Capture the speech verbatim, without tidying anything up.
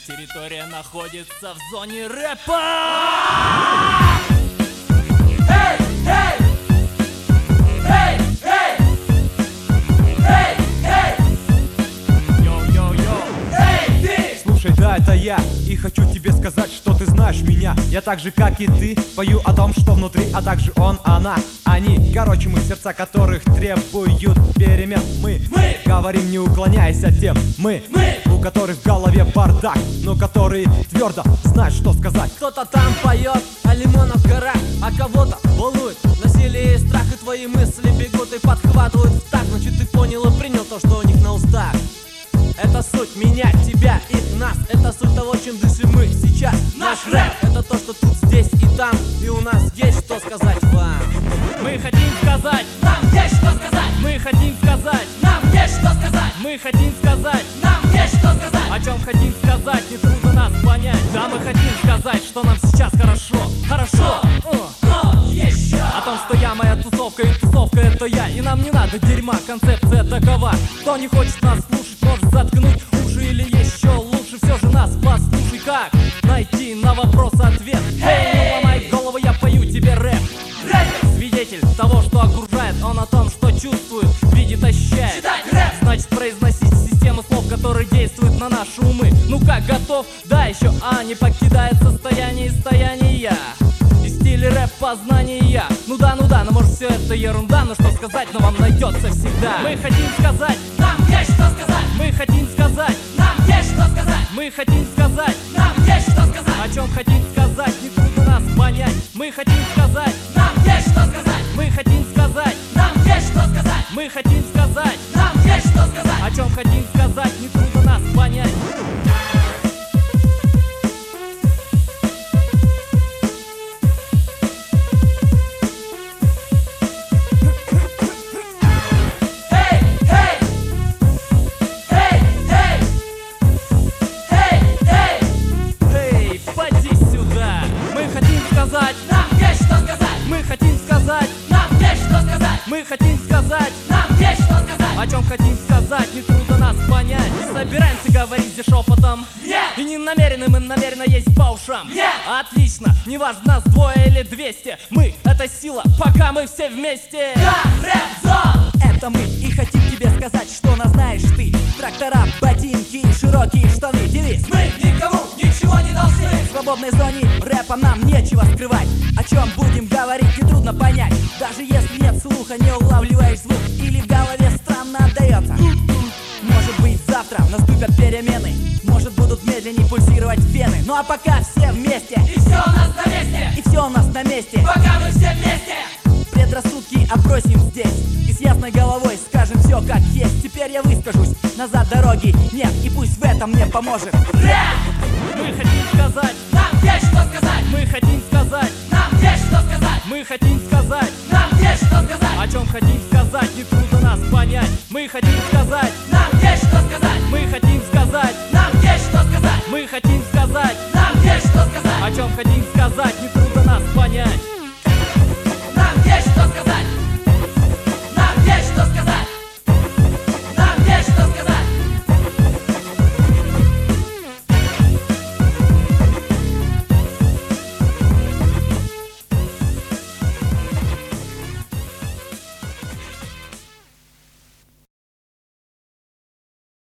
территория находится в зоне рэпа. Эй, эй! Эй, эй! Эй, эй! Йоу-йоу-йоу. Эй, ты! Слушай, да, это я, и хочу тебе сказать, что ты знаешь меня. Я так же, как и ты, пою о том, что внутри, а также он, она, они. Короче, мы сердца которых требуют перемен. Мы, Мы! говорим, не уклоняясь от тем. Мы, Мы! у которых в голове бардак, но которые твердо знают, что сказать. Кто-то там поет о лимонах в горах, а кого-то волнует насилие и страх, и твои мысли бегут и подхватывают в такт. Значит, ты понял и принял то, что у них на устах. Это суть меня, тебя, их, нас. Это суть того, чем дышим мы сейчас. Наш рэп — это то, что тут, здесь и там. И у нас есть что сказать вам. Мы хотим сказать, Нам есть что сказать! мы хотим сказать, Нам есть что сказать! мы хотим сказать. Нам есть что сказать! О чем хотим сказать, не трудно нас понять. Да, мы хотим сказать, что нам сейчас хорошо. Хорошо. О. Но еще! О том, что я моя тусовка и тусовка это я. И нам не надо дерьма, концепция такова. Кто не хочет нас слушать, может заткнуть уши. Или еще лучше все же нас послушай. Как найти на вопрос ответ? Эй, не ломай голову, я пою тебе рэп. Рэпер! Свидетель того, что окружает, он о том, что чувствует, видит, ощущает. Читать рэп! Значит, произносить систему слов, которые действуют на наши умы. Ну как, готов? Да, еще А не покидает состояние состояния. И стиль рэп познания. Ну да, ну да, но может все это ерунда. Но что сказать, но вам найдется всегда. Мы хотим сказать, Нам есть что сказать! мы хотим сказать, Нам есть что сказать! мы хотим сказать. Нам есть что сказать! О чем хотим сказать, не трудно нас понять. Мы хотим сказать, Нам есть что сказать! мы хотим сказать, Нам есть что сказать! мы хотим сказать. Нам есть что сказать! О чем хотим сказать, не трудно нас понять. Эй, эй! Эй, эй! Эй, эй! Эй, поди сюда. Мы хотим сказать, Нам есть что сказать! мы хотим сказать, Нам есть что сказать! мы хотим сказать. Нам есть что сказать! О чем хотим сказать, не трудно нас понять. Не собираемся говорить здесь шепотом. Нет! И не намерены, мы намеренно есть по ушам. Нет! Отлично, неважно, нас двое или двести. Мы — это сила, пока мы все вместе. Да, рэп-зон! Это мы и хотим тебе сказать, что нас знаешь ты. Трактора, ботинки и широкие штаны. Девиз: Мы никому ничего не должны! в свободной зоне рэпа нам нечего скрывать. О чем будем говорить, нетрудно понять. Даже если нет слуха, не улавливаешь звук, или в голове странно отдается. Может быть, завтра наступят перемены, может, будут медленнее пульсировать вены. Ну а пока все вместе, И все у нас на месте! и все у нас на месте. Пока мы все вместе! Предрассудки отбросим здесь и с ясной головой скажем все как есть. Теперь я выскажусь, назад дороги нет, и пусть в этом мне поможет Рэп! Мы хотим сказать, Нам есть что сказать! мы хотим сказать, Нам есть что сказать! мы хотим сказать. Нам есть что сказать! О чем хотим сказать, не трудно нас понять. Мы хотим сказать, Нам есть что сказать! мы хотим сказать, Нам есть что сказать! мы хотим сказать. Нам есть что сказать! О чем хотим сказать,